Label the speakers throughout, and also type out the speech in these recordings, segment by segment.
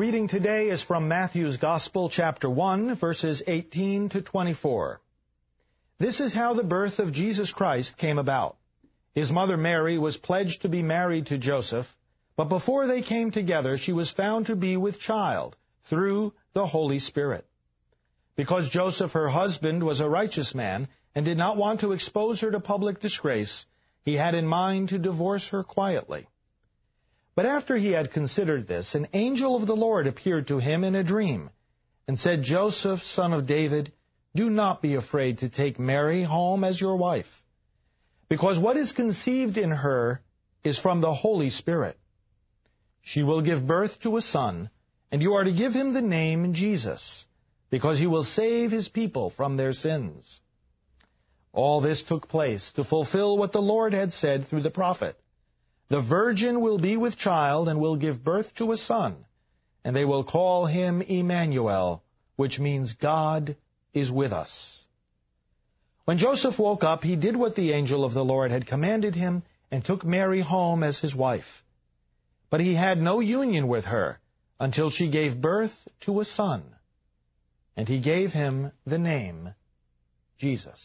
Speaker 1: reading today is from Matthew's Gospel, chapter 1, verses 18 to 24. This is how the birth of Jesus Christ came about. His mother Mary was pledged to be married to Joseph, but before they came together, she was found to be with child through the Holy Spirit. Because Joseph, her husband, was a righteous man and did not want to expose her to public disgrace, he had in mind to divorce her quietly. But after he had considered this, an angel of the Lord appeared to him in a dream and said, Joseph, son of David, do not be afraid to take Mary home as your wife, because what is conceived in her is from the Holy Spirit. She will give birth to a son, and you are to give him the name Jesus, because he will save his people from their sins. All this took place to fulfill what the Lord had said through the prophet. The virgin will be with child and will give birth to a son, and they will call him Emmanuel, which means God is with us. When Joseph woke up, he did what the angel of the Lord had commanded him and took Mary home as his wife. But he had no union with her until she gave birth to a son, and he gave him the name Jesus.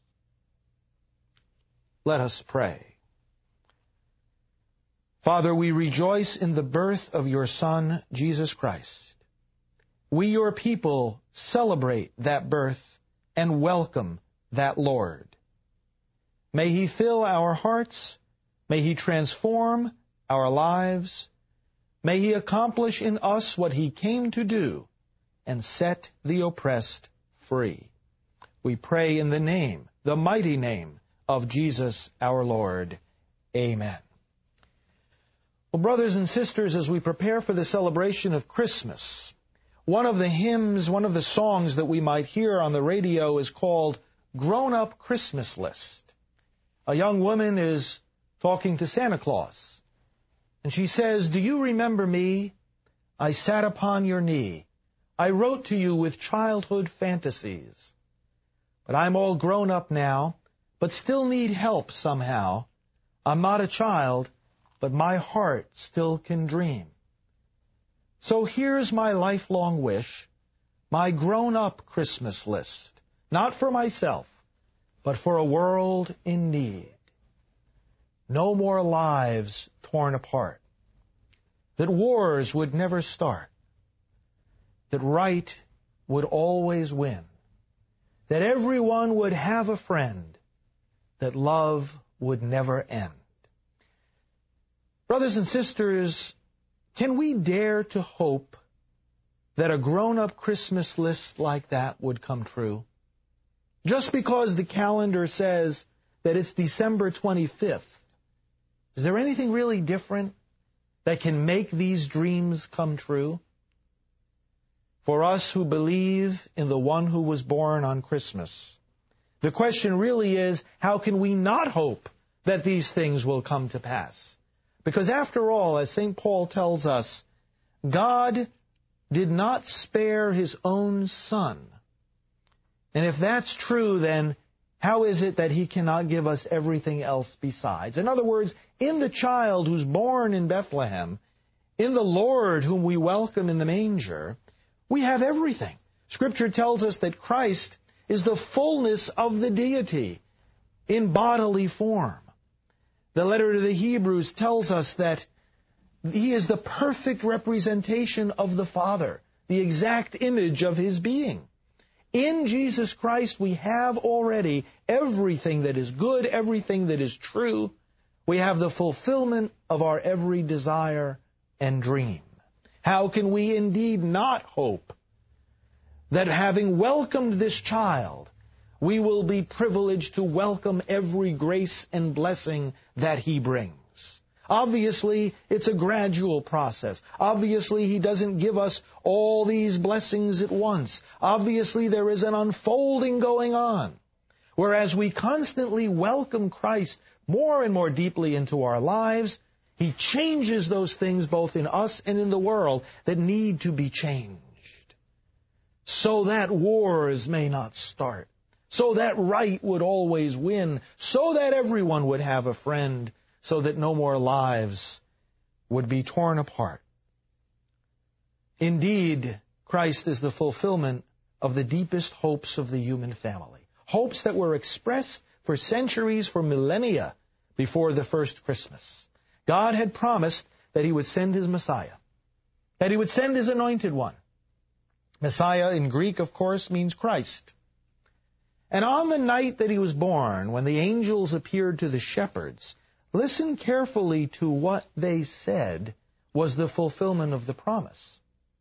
Speaker 1: Let us pray. Father, we rejoice in the birth of your Son, Jesus Christ. We, your people, celebrate that birth and welcome that Lord. May he fill our hearts. May he transform our lives. May he accomplish in us what he came to do and set the oppressed free. We pray in the name, the mighty name of Jesus our Lord. Amen. Well, brothers and sisters, as we prepare for the celebration of Christmas, one of the hymns, one of the songs that we might hear on the radio is called Grown Up Christmas List. A young woman is talking to Santa Claus, and she says, do you remember me? I sat upon your knee. I wrote to you with childhood fantasies. But I'm all grown up now, but still need help somehow. I'm not a child, but my heart still can dream. So here's my lifelong wish, my grown-up Christmas list, not for myself, but for a world in need. No more lives torn apart, that wars would never start, that right would always win, that everyone would have a friend, that love would never end. Brothers and sisters, can we dare to hope that a grown-up Christmas list like that would come true? Just because the calendar says that it's December 25th, is there anything really different that can make these dreams come true? For us who believe in the one who was born on Christmas, the question really is, how can we not hope that these things will come to pass? Because after all, as St. Paul tells us, God did not spare his own Son. And if that's true, then how is it that he cannot give us everything else besides? In other words, in the child who's born in Bethlehem, in the Lord whom we welcome in the manger, we have everything. Scripture tells us that Christ is the fullness of the deity in bodily form. The letter to the Hebrews tells us that he is the perfect representation of the Father, the exact image of his being. In Jesus Christ, we have already everything that is good, everything that is true. We have the fulfillment of our every desire and dream. How can we indeed not hope that having welcomed this child, we will be privileged to welcome every grace and blessing that he brings? Obviously, it's a gradual process. Obviously, he doesn't give us all these blessings at once. Obviously, there is an unfolding going on. Whereas we constantly welcome Christ more and more deeply into our lives, he changes those things both in us and in the world that need to be changed, so that wars may not start, so that right would always win, so that everyone would have a friend, so that no more lives would be torn apart. Indeed, Christ is the fulfillment of the deepest hopes of the human family. Hopes that were expressed for centuries, for millennia before the first Christmas. God had promised that He would send His Messiah, that He would send His Anointed One. Messiah in Greek, of course, means Christ. And on the night that He was born, when the angels appeared to the shepherds, listen carefully to what they said was the fulfillment of the promise.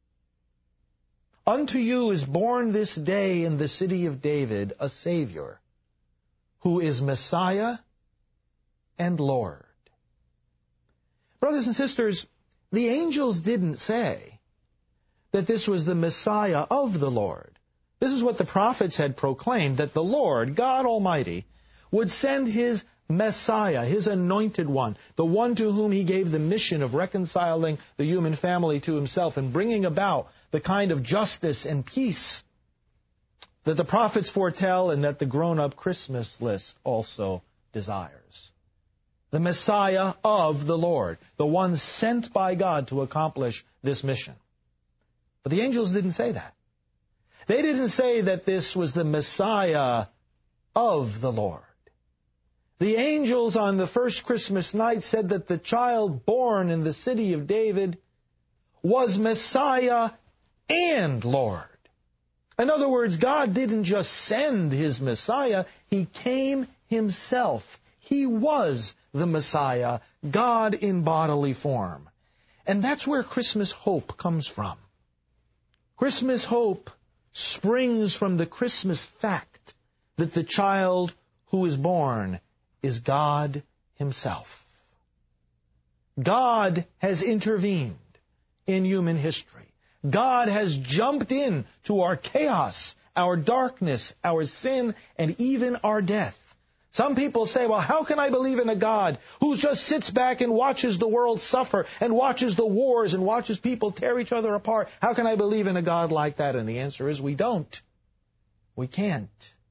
Speaker 1: Unto you is born this day in the city of David a Savior, who is Messiah and Lord. Brothers and sisters, the angels didn't say that this was the Messiah of the Lord. This is what the prophets had proclaimed, that the Lord, God Almighty, would send His Messiah, His Anointed One, the one to whom He gave the mission of reconciling the human family to Himself and bringing about the kind of justice and peace that the prophets foretell and that the grown-up Christmas list also desires. The Messiah of the Lord, the one sent by God to accomplish this mission. But the angels didn't say that. They didn't say that this was the Messiah of the Lord. The angels on the first Christmas night said that the child born in the city of David was Messiah and Lord. In other words, God didn't just send His Messiah, He came Himself. He was the Messiah, God in bodily form. And that's where Christmas hope comes from. Christmas hope springs from the Christmas fact that the child who is born is God Himself. God has intervened in human history. God has jumped in to our chaos, our darkness, our sin, and even our death. Some people say, well, how can I believe in a God who just sits back and watches the world suffer and watches the wars and watches people tear each other apart? How can I believe in a God like that? And the answer is we don't. We can't.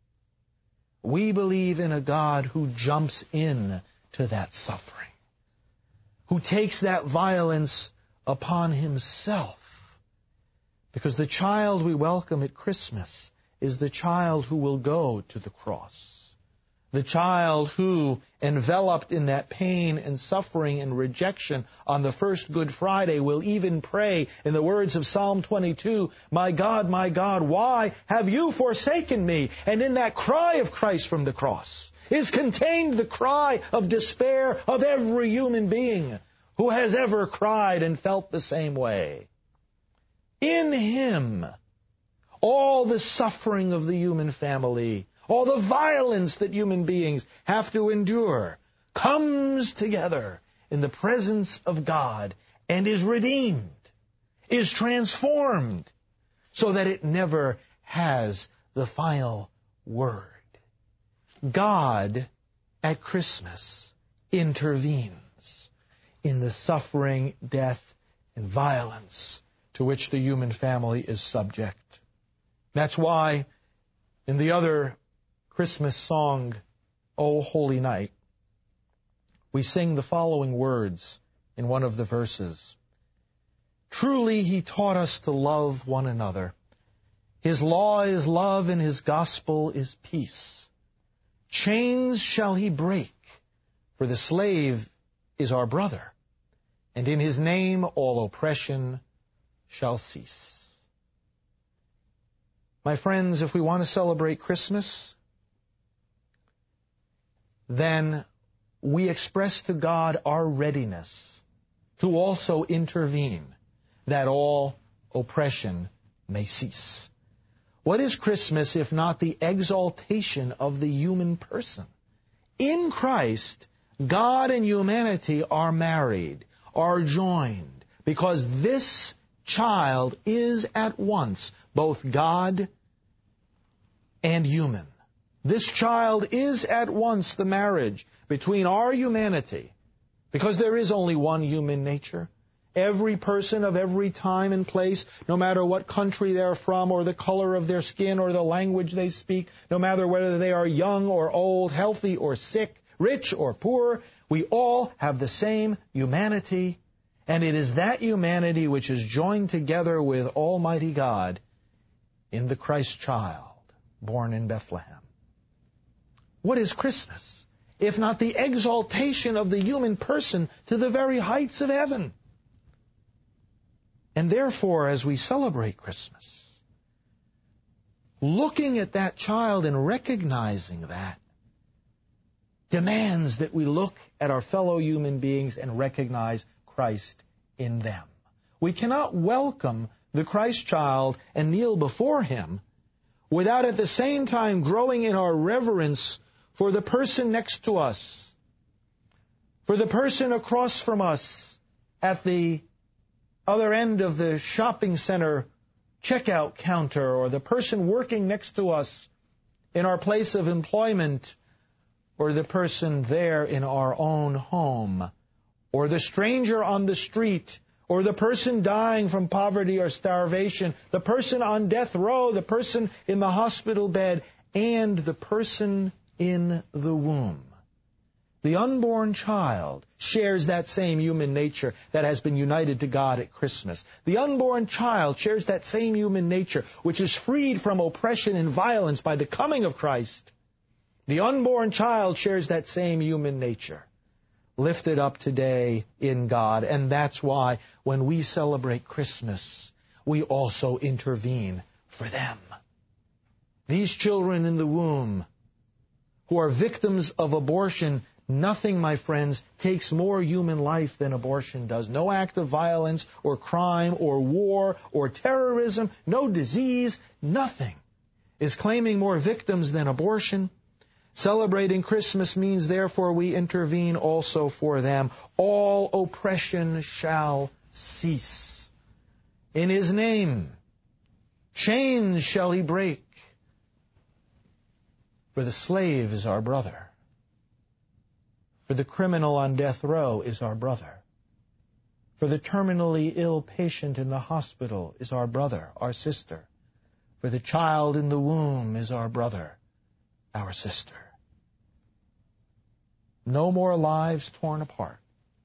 Speaker 1: We believe in a God who jumps in to that suffering, who takes that violence upon Himself. Because the child we welcome at Christmas is the child who will go to the cross. The child who, enveloped in that pain and suffering and rejection on the first Good Friday, will even pray in the words of Psalm 22, my God, why have you forsaken me? And in that cry of Christ from the cross is contained the cry of despair of every human being who has ever cried and felt the same way. In Him, all the suffering of the human family, all the violence that human beings have to endure, comes together in the presence of God and is redeemed, is transformed, so that it never has the final word. God, at Christmas, intervenes in the suffering, death, and violence to which the human family is subject. That's why in the other Christmas song, O Holy Night, we sing the following words in one of the verses. Truly He taught us to love one another. His law is love and His gospel is peace. Chains shall He break, for the slave is our brother, and in His name all oppression shall cease. My friends, if we want to celebrate Christmas, then we express to God our readiness to also intervene, that all oppression may cease. What is Christmas if not the exaltation of the human person? In Christ, God and humanity are married, are joined, because this child is at once both God and human. This child is at once the marriage between our humanity, because there is only one human nature. Every person of every time and place, no matter what country they're from or the color of their skin or the language they speak, no matter whether they are young or old, healthy or sick, rich or poor, we all have the same humanity, And it is that humanity which is joined together with Almighty God in the Christ child born in Bethlehem. What is Christmas, if not the exaltation of the human person to the very heights of heaven? And therefore, as we celebrate Christmas, looking at that child and recognizing that demands that we look at our fellow human beings and recognize Christ in them. We cannot welcome the Christ child and kneel before Him without at the same time growing in our reverence for the person next to us, for the person across from us at the other end of the shopping center checkout counter, or the person working next to us in our place of employment, or the person there in our own home, or the stranger on the street, or the person dying from poverty or starvation, the person on death row, the person in the hospital bed, and the person in the womb. The unborn child shares that same human nature that has been united to God at Christmas. The unborn child shares that same human nature which is freed from oppression and violence by the coming of Christ. The unborn child shares that same human nature, lifted up today in God. And that's why when we celebrate Christmas, we also intervene for them. These children in the womb who are victims of abortion, nothing, my friends, takes more human life than abortion does. No act of violence or crime or war or terrorism, no disease, nothing is claiming more victims than abortion. Celebrating Christmas means, therefore, we intervene also for them. All oppression shall cease. In His name, chains shall He break. For the slave is our brother. For the criminal on death row is our brother. For the terminally ill patient in the hospital is our brother, our sister. For the child in the womb is our brother, our sister. No more lives torn apart.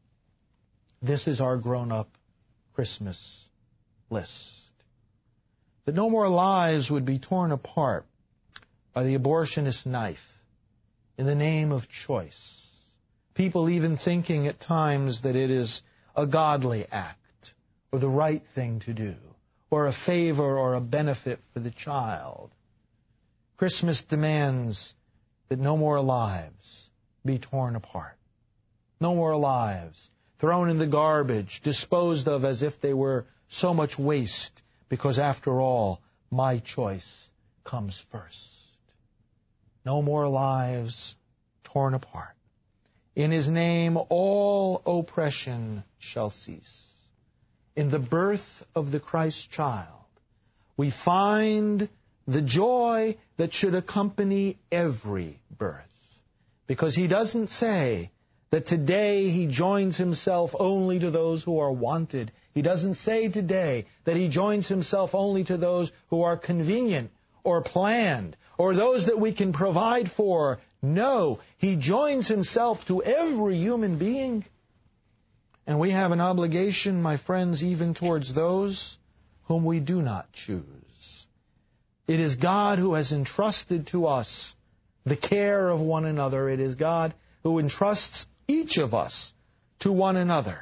Speaker 1: This is our grown-up Christmas list. That no more lives would be torn apart by the abortionist knife in the name of choice. People even thinking at times that it is a godly act or the right thing to do or a favor or a benefit for the child. Christmas demands that no more lives be torn apart. No more lives thrown in the garbage, disposed of as if they were so much waste, because after all, my choice comes first. No more lives torn apart. In His name, all oppression shall cease. In the birth of the Christ child, we find the joy that should accompany every birth. Because He doesn't say that today He joins Himself only to those who are wanted. He doesn't say today that He joins Himself only to those who are convenient or planned or those that we can provide for. No, He joins Himself to every human being. And we have an obligation, my friends, even towards those whom we do not choose. It is God who has entrusted to us the care of one another. It is God who entrusts each of us to one another.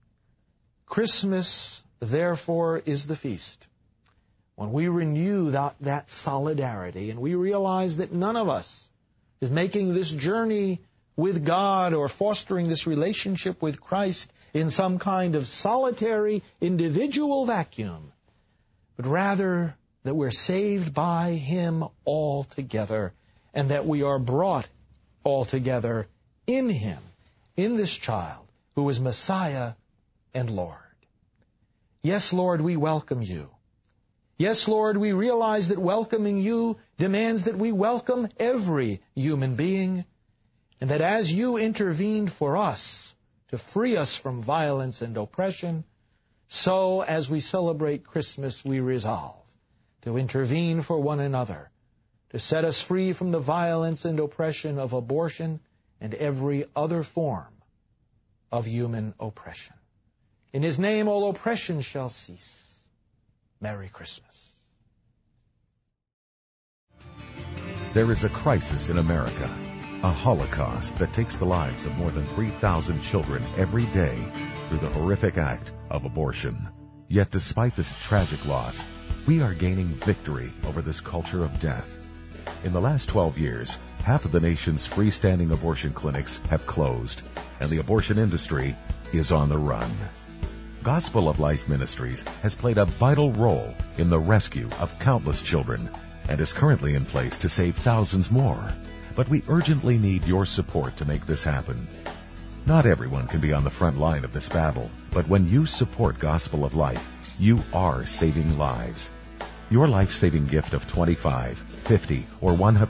Speaker 1: Christmas, therefore, is the feast when we renew that solidarity and we realize that none of us is making this journey with God or fostering this relationship with Christ in some kind of solitary individual vacuum, but rather that we're saved by Him altogether, and that we are brought all together in Him, in this child who is Messiah and Lord. Yes, Lord, we welcome You. Yes, Lord, we realize that welcoming You demands that we welcome every human being, and that as You intervened for us to free us from violence and oppression, so as we celebrate Christmas, we resolve to intervene for one another, to set us free from the violence and oppression of abortion and every other form of human oppression. In His name all oppression shall cease. Merry Christmas.
Speaker 2: There is a crisis in America, a Holocaust that takes the lives of more than 3,000 children every day through the horrific act of abortion. Yet despite this tragic loss, we are gaining victory over this culture of death. In the last 12 years, half of the nation's freestanding abortion clinics have closed, and the abortion industry is on the run. Gospel of Life Ministries has played a vital role in the rescue of countless children and is currently in place to save thousands more. But we urgently need your support to make this happen. Not everyone can be on the front line of this battle, but when you support Gospel of Life, you are saving lives. Your life-saving gift of $25, $50, or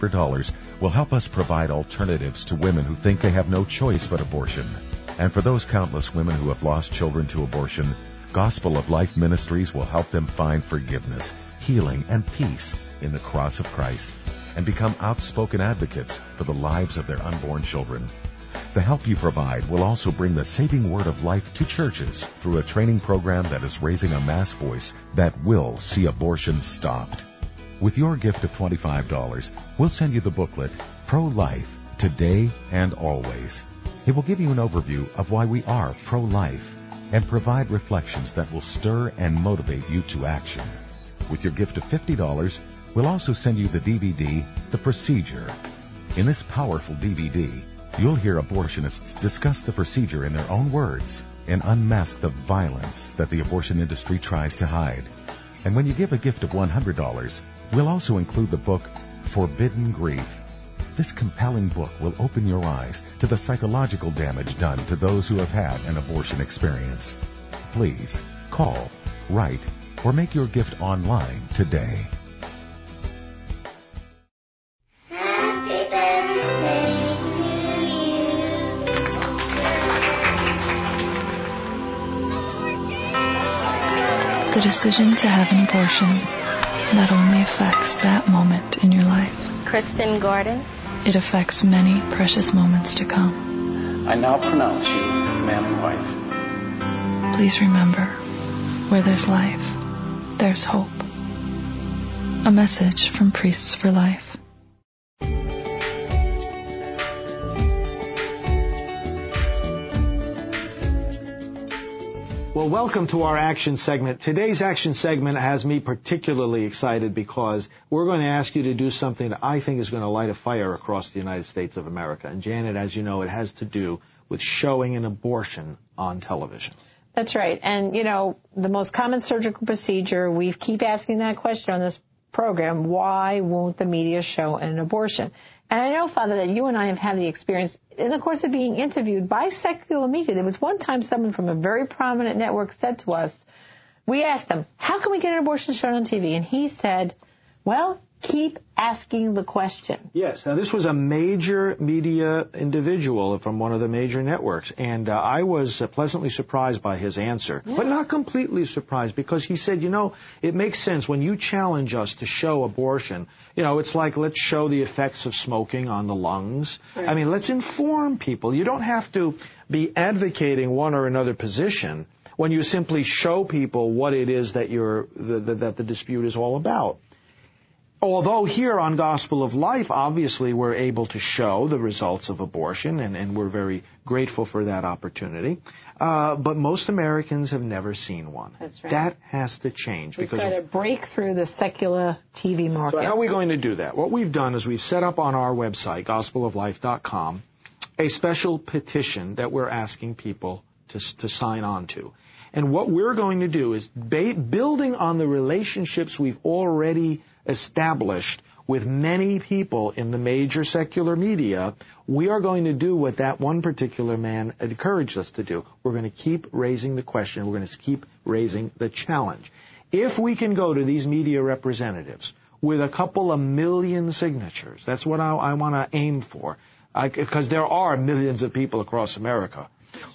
Speaker 2: $100 will help us provide alternatives to women who think they have no choice but abortion. And for those countless women who have lost children to abortion, Gospel of Life Ministries will help them find forgiveness, healing, and peace in the cross of Christ and become outspoken advocates for the lives of their unborn children. The help you provide will also bring the saving word of life to churches through a training program that is raising a mass voice that will see abortion stopped. With your gift of $25, we'll send you the booklet, Pro-Life, Today and Always. It will give you an overview of why we are pro-life and provide reflections that will stir and motivate you to action. With your gift of $50, we'll also send you the DVD, The Procedure. In this powerful DVD, you'll hear abortionists discuss the procedure in their own words and unmask the violence that the abortion industry tries to hide. And when you give a gift of $100, we'll also include the book, Forbidden Grief. This compelling book will open your eyes to the psychological damage done to those who have had an abortion experience. Please call, write, or make your gift online today.
Speaker 3: Happy birthday to you.
Speaker 4: The decision to have an abortion not only affects that moment in your life,
Speaker 3: Kristen Gordon.
Speaker 4: it affects many precious moments to come.
Speaker 5: I now pronounce you man and wife.
Speaker 4: Please remember, where there's life, there's hope. A message from Priests for Life.
Speaker 1: Well, welcome to our action segment. Today's action segment has me particularly excited because we're going to ask you to do something that I think is going to light a fire across the United States of America. And Janet, as you know, it has to do with showing an abortion on television.
Speaker 6: That's right. And, you know, the most common surgical procedure, we keep asking that question on this program, why won't the media show an abortion? And I know, Father, that you and I have had the experience in the course of being interviewed by secular media. There was one time someone from a very prominent network said to us, we asked them, how can we get an abortion shown on TV? And he said, well, keep asking the question.
Speaker 1: Yes. Now, this was a major media individual from one of the major networks, and I was pleasantly surprised by his answer, but not completely surprised, because he said, you know, it makes sense when you challenge us to show abortion. You know, it's like, let's show the effects of smoking on the lungs. Right. I mean, let's inform people. You don't have to be advocating one or another position when you simply show people what it is that that the dispute is all about. Although here on Gospel of Life, obviously, we're able to show the results of abortion, and we're very grateful for that opportunity. But most Americans have never seen one.
Speaker 6: That's right.
Speaker 1: That has to change.
Speaker 6: We've got to break through the secular TV market.
Speaker 1: So how are we going to do that? What we've done is we've set up on our website, gospeloflife.com, a special petition that we're asking people to sign on to. And what we're going to do is, building on the relationships we've already established with many people in the major secular media, we are going to do what that one particular man encouraged us to do. We're going to keep raising the question. We're going to keep raising the challenge. If we can go to these media representatives with a couple of million signatures, that's what I want to aim for, because there are millions of people across America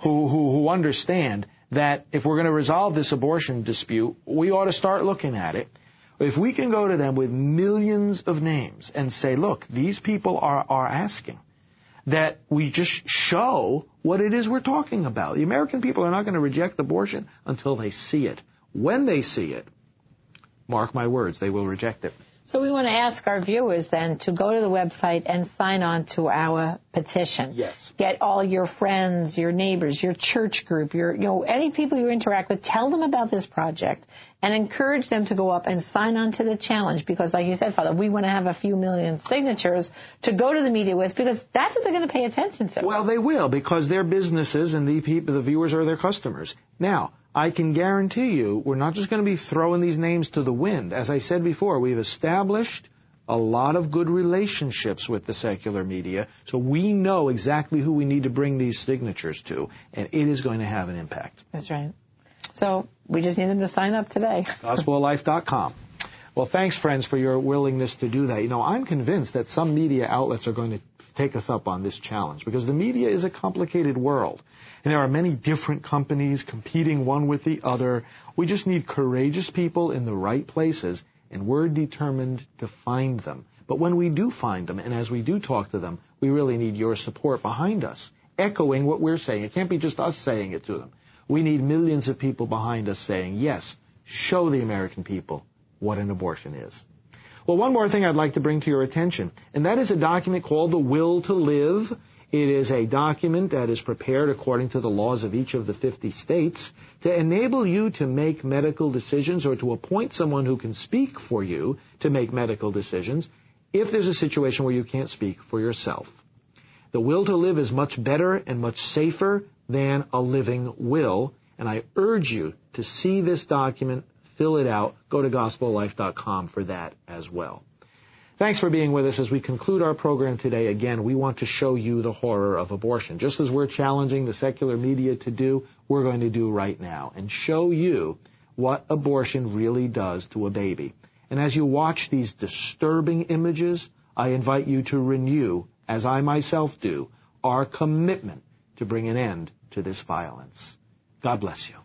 Speaker 1: who understand that if we're going to resolve this abortion dispute, we ought to start looking at it. If we can go to them with millions of names and say, look, these people are asking, that we just show what it is we're talking about. The American people are not going to reject abortion until they see it. When they see it, mark my words, they will reject it.
Speaker 6: So we want to ask our viewers then to go to the website and sign on to our petition.
Speaker 1: Yes.
Speaker 6: Get all your friends, your neighbors, your church group, any people you interact with, tell them about this project and encourage them to go up and sign on to the challenge because, like you said, Father, we want to have a few million signatures to go to the media with because that's what they're going to pay attention to.
Speaker 1: Well, they will because they're businesses and the viewers are their customers. Now, I can guarantee you we're not just going to be throwing these names to the wind. As I said before, we've established a lot of good relationships with the secular media, so we know exactly who we need to bring these signatures to, and it is going to have an impact.
Speaker 6: That's right. So we just need them to sign up today.
Speaker 1: GospelOfLife.com. Well, thanks, friends, for your willingness to do that. I'm convinced that some media outlets are going to take us up on this challenge because the media is a complicated world. And there are many different companies competing one with the other. We just need courageous people in the right places, and we're determined to find them. But when we do find them, and as we do talk to them, we really need your support behind us, echoing what we're saying. It can't be just us saying it to them. We need millions of people behind us saying, yes, show the American people what an abortion is. Well, one more thing I'd like to bring to your attention, and that is a document called The Will to Live. It is a document that is prepared according to the laws of each of the 50 states to enable you to make medical decisions or to appoint someone who can speak for you to make medical decisions if there's a situation where you can't speak for yourself. The Will to Live is much better and much safer than a living will, and I urge you to see this document, fill it out, go to GospelLife.com for that as well. Thanks for being with us as we conclude our program today. Again, we want to show you the horror of abortion. Just as we're challenging the secular media to do, we're going to do right now and show you what abortion really does to a baby. And as you watch these disturbing images, I invite you to renew, as I myself do, our commitment to bring an end to this violence. God bless you.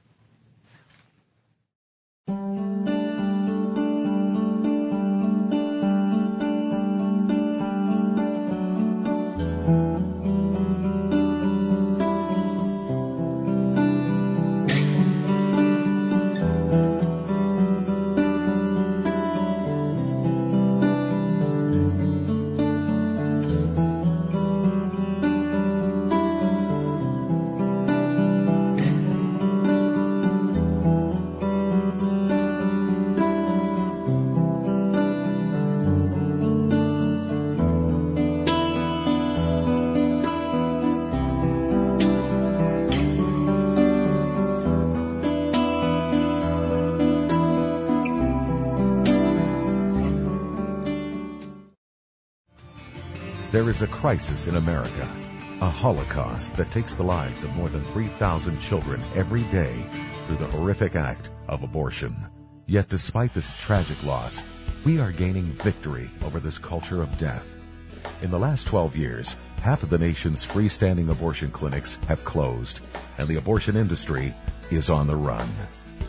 Speaker 2: There is a crisis in America, a Holocaust that takes the lives of more than 3,000 children every day through the horrific act of abortion. Yet despite this tragic loss, we are gaining victory over this culture of death. In the last 12 years, half of the nation's freestanding abortion clinics have closed, and the abortion industry is on the run.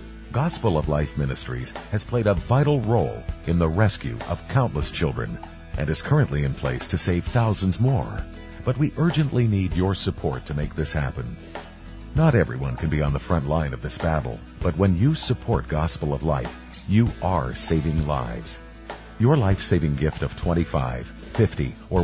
Speaker 2: Gospel of Life Ministries has played a vital role in the rescue of countless children and is currently in place to save thousands more. But we urgently need your support to make this happen. Not everyone can be on the front line of this battle, but when you support Gospel of Life, you are saving lives. Your life-saving gift of $25, $50, or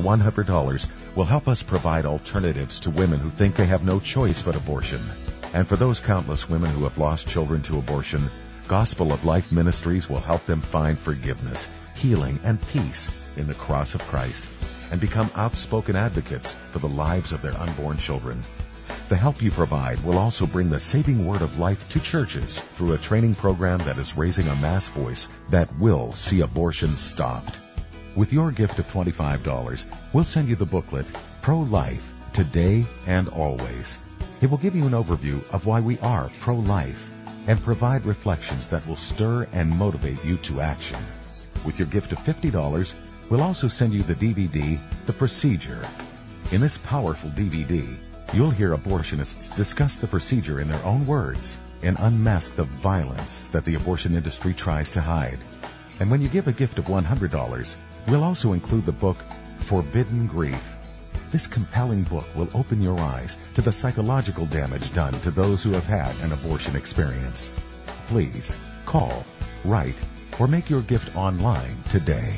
Speaker 2: $100 will help us provide alternatives to women who think they have no choice but abortion. And for those countless women who have lost children to abortion, Gospel of Life Ministries will help them find forgiveness, healing, and peace in the cross of Christ and become outspoken advocates for the lives of their unborn children. The help you provide will also bring the saving word of life to churches through a training program that is raising a mass voice that will see abortion stopped. With your gift of $25, we'll send you the booklet, Pro-Life, Today and Always. It will give you an overview of why we are pro-life and provide reflections that will stir and motivate you to action. With your gift of $50, we'll also send you the DVD, The Procedure. In this powerful DVD, you'll hear abortionists discuss the procedure in their own words and unmask the violence that the abortion industry tries to hide. And when you give a gift of $100, we'll also include the book, Forbidden Grief. This compelling book will open your eyes to the psychological damage done to those who have had an abortion experience. Please call, write, or make your gift online today.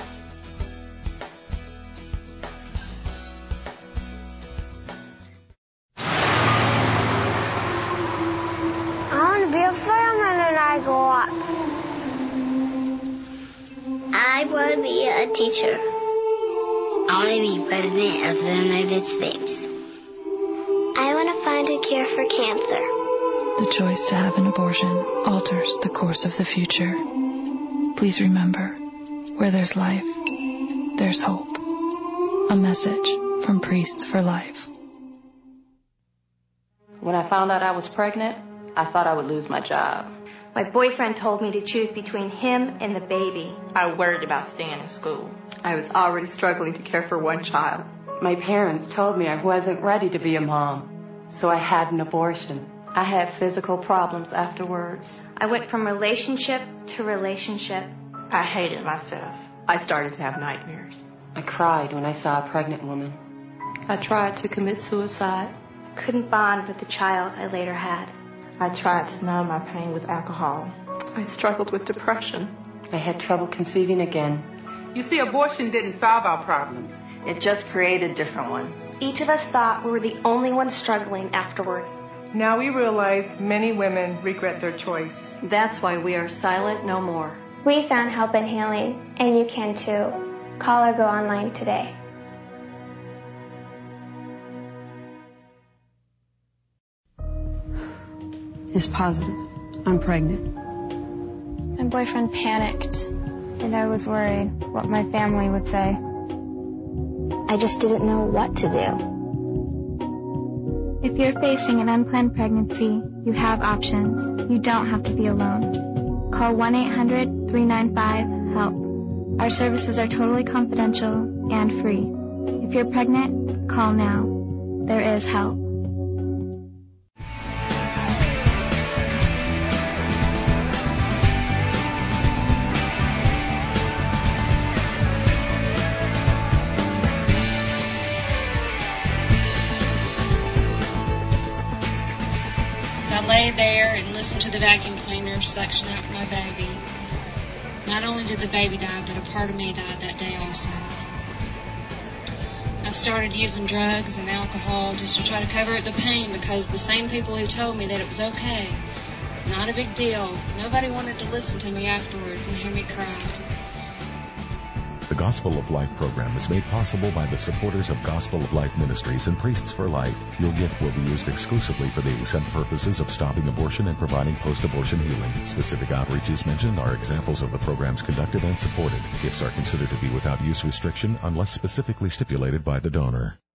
Speaker 3: I want to be a fireman when I grow up. I want to be a teacher. I want to be president of the United States. I want to find a cure for cancer.
Speaker 4: The choice to have an abortion alters the course of the future. Please remember, where there's life, there's hope. A message from Priests for Life.
Speaker 7: When I found out I was pregnant, I thought I would lose my job.
Speaker 8: My boyfriend told me to choose between him and the baby.
Speaker 9: I worried about staying in school.
Speaker 7: I was already struggling to care for one child. My parents told me I wasn't ready to be a mom, so I had an abortion. I had physical problems afterwards.
Speaker 8: I went from relationship to relationship.
Speaker 9: I hated myself. I started to have nightmares.
Speaker 7: I cried when I saw a pregnant woman. I tried to commit suicide.
Speaker 8: Couldn't bond with the child I later had.
Speaker 9: I tried to numb my pain with alcohol.
Speaker 7: I struggled with depression. I had trouble conceiving again.
Speaker 10: You see, abortion didn't solve our problems.
Speaker 7: It just created different ones.
Speaker 8: Each of us thought we were the only ones struggling afterward.
Speaker 10: Now we realize many women regret their choice.
Speaker 7: That's why we are silent no more.
Speaker 3: We found help and healing, and you can too. Call or go online today.
Speaker 11: Is positive. I'm pregnant.
Speaker 12: My boyfriend panicked, and I was worried what my family would say.
Speaker 3: I just didn't know what to do.
Speaker 12: If you're facing an unplanned pregnancy, you have options. You don't have to be alone. Call 1-800-395-HELP. Our services are totally confidential and free. If you're pregnant, call now. There is help.
Speaker 13: I lay there and listened to the vacuum cleaner suction out my baby. Not only did the baby die, but a part of me died that day also. I started using drugs and alcohol just to try to cover up the pain because the same people who told me that it was okay, not a big deal, nobody wanted to listen to me afterwards and hear me cry.
Speaker 2: The Gospel of Life program is made possible by the supporters of Gospel of Life Ministries and Priests for Life. Your gift will be used exclusively for the exempt purposes of stopping abortion and providing post-abortion healing. Specific outreaches mentioned are examples of the programs conducted and supported. Gifts are considered to be without use restriction unless specifically stipulated by the donor.